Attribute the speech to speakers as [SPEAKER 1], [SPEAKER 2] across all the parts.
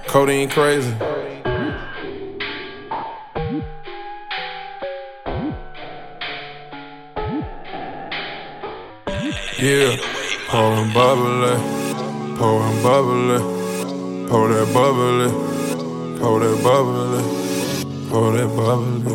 [SPEAKER 1] Codeine crazy. Yeah, pouring bubbly, pouring bubbly, pour that bubbly, pour that bubbly, pour that bubbly.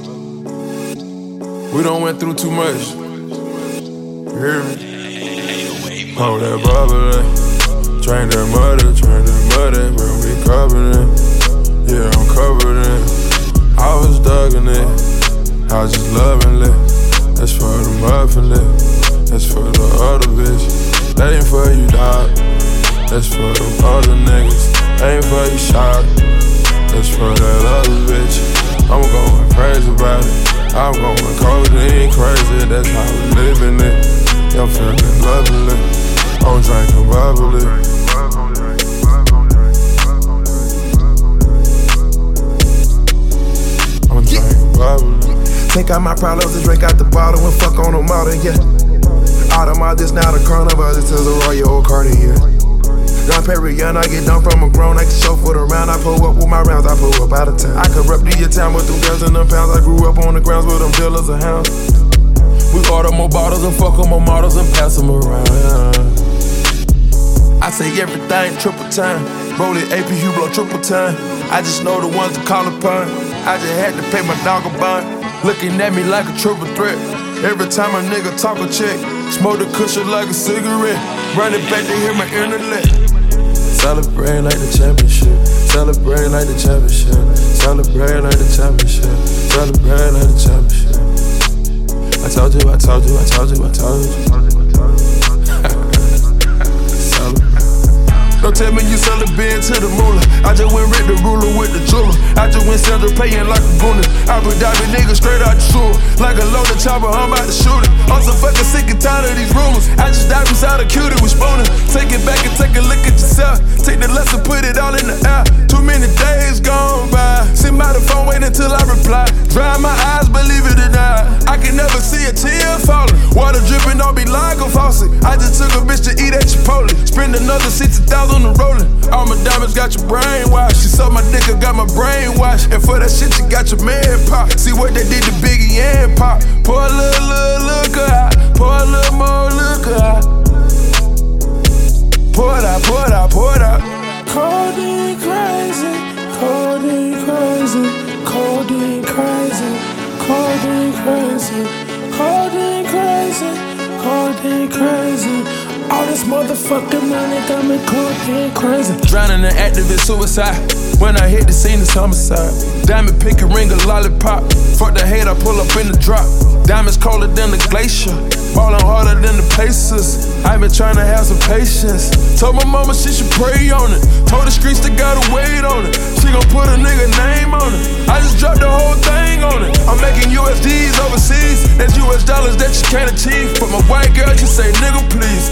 [SPEAKER 1] We done went through too much. You hear me? Pour that bubbly, drink that muddy, bro, we covered it. Yeah, I'm covered in. I was dugging it, I was just loving it. That's for the muffin lip. That's for the other bitch. That ain't for you, dog. That's for the other niggas. That ain't for you, shot. That's for that other bitch. I'm going crazy about it. I'm going codeine crazy. That's how we living it. I'm feeling lovely. I'm drinking bubbly. I'm drinking bubbly.
[SPEAKER 2] Take out my problems and drink out the bottle and fuck on them all, yeah. Out of my this now the carnival, this is a Royal Cartier. Don Perignon, I get done from a grown, I can show for the round. I pull up with my rounds, I pull up out of town. I could rep to your town with them girls and them pounds. I grew up on the grounds with them dealers and hounds. We order more bottles and fuck on more models and pass them around. I say everything triple time. Roll it AP, you blow triple time. I just know the ones to call upon. I just had to pay my dog a bond. Looking at me like a triple threat. Every time a nigga talk a check, smoke the cushion like a cigarette. Run it back to hear my internet. Celebrate like the championship. Celebrate like the championship. Celebrate like the championship. Celebrate like the championship. I told you, I told you, I told you, I told you. Don't tell me you sell a bin to the moolah. I just went rid the ruler with the jeweler. I just went Sandra paying like a gooner. Abu Dhabi nigga straight out the sewer. Like a loaded chopper, I'm about to shoot it. I'm so fucking sick and tired of these rumors. I just dive inside a cutie with spooners. Take it back and take a look at yourself. Take the lesson, put it all in the air. Too many days gone by. Sit by the phone, wait until I reply. Dry my eyes, believe it or not. I can never see a tear falling. Water dripping on me like a faucet. I just took a bitch to eat at Chipotle. Spend another 60,000 on the rolling. All my diamonds got your brain washed. She sucked my dick, I got my brain washed. And for that shit, you got your man pop. See what they did to Biggie and Pop. Pour a little liquor out. Pour a little more liquor out. Pour it out, pour it out, pour it out.
[SPEAKER 3] Codeine crazy, codeine crazy, codeine crazy, codeine crazy, codeine crazy, codeine crazy. All this motherfucking money got me codeine crazy.
[SPEAKER 2] Drowning in activist suicide. When I hit the scene, it's homicide. Diamond pick a ring, a lollipop. Fuck the hate, I pull up in the drop. Diamonds colder than the glacier. Ballin' harder than the Pacers. I been trying to have some patience. Told my mama she should pray on it. Told the streets they gotta wait on it. She gon' put a nigga name on it. I just dropped the whole thing on it. I'm making USDs overseas. That's US dollars that you can't achieve. But my white girl, she say nigga please.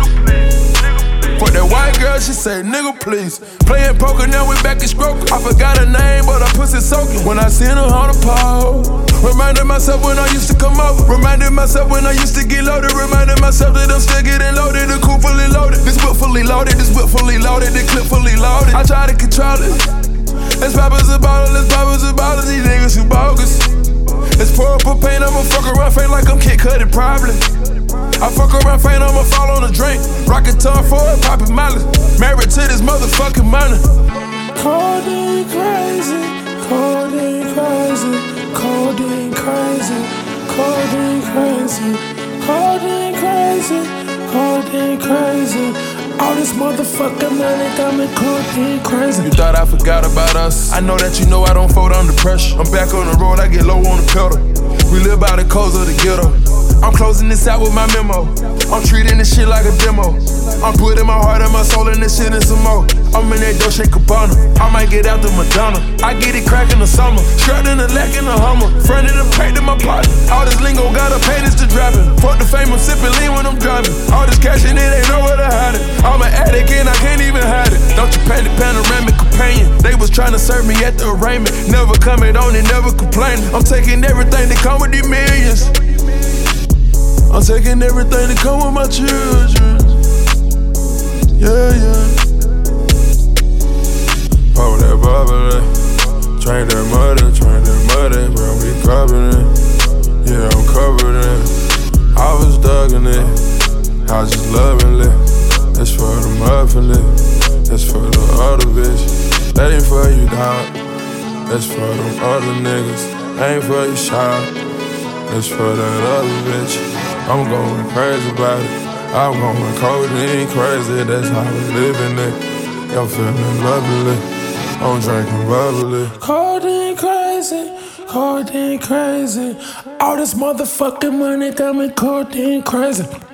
[SPEAKER 2] For that white girl, she say, nigga, please. Playing poker, now we back in stroke. I forgot her name, but her pussy soaking. When I seen her on the pole, reminded myself when I used to come over. Reminded myself when I used to get loaded. Reminded myself that I'm still getting loaded. The coupe fully loaded. This whip fully loaded. This whip fully loaded. The clip fully loaded. I try to control it. Let's pop us a bottle. Let's pop us a bottle. These niggas who bogus. Let's pour up a paint. I'ma fuck around, faint like I'm Kid Cudi, probably. I fuck around, faint, I'ma fall on a drink. Rockin' tongue for it, poppin' Molly. Married to this motherfucking money.
[SPEAKER 3] Codeine crazy, codeine crazy, codeine crazy, codeine crazy, codeine crazy, codeine crazy. All this motherfucking money got me codeine crazy.
[SPEAKER 2] You thought I forgot about us? I know that you know I don't fold under pressure. I'm back on the road, I get low on the pedal. We live by the codes of the ghetto. I'm closing this out with my memo. I'm treating this shit like a demo. I'm putting my heart and my soul in this shit and some more. I'm in that Dolce Gabbana. I might get out the Madonna. I get it crack in the summer. Strapped in the lack in the Hummer. Front of the paint in my pocket. All this lingo got a pain is to driving. Fuck the fame, I'm sipping lean when I'm driving. All this cash in it ain't nowhere to hide it. I'm an addict and I can't even hide it. Don't you panic, panoramic companion. They was trying to serve me at the arraignment. Never coming on and never complaining. I'm taking everything that come with these millions. I'm taking everything that come with my children. Yeah, yeah.
[SPEAKER 1] That ain't for you, dog. That's for them other niggas. Ain't for you, child. That's for that other bitch. I'm going crazy about it. I'm going codeine crazy. That's how we living it. I'm feeling lovely. I'm drinking bubbly.
[SPEAKER 3] Codeine crazy, codeine crazy. All this motherfucking money got me codeine crazy.